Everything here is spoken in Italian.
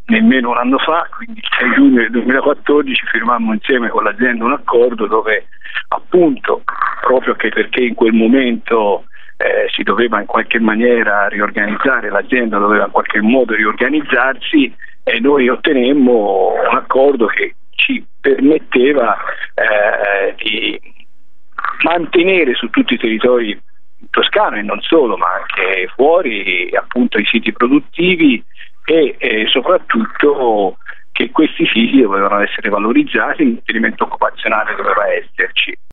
nemmeno un anno fa, quindi il 6 giugno del 2014 firmammo insieme con l'azienda un accordo dove appunto, proprio che perché in quel momento si doveva in qualche maniera riorganizzare, l'azienda doveva in qualche modo riorganizzarsi, e noi ottenemmo un accordo che ci permetteva di mantenere su tutti i territori in Toscana e non solo, ma anche fuori, appunto, i siti produttivi e soprattutto che questi siti dovevano essere valorizzati, l'inserimento occupazionale doveva esserci.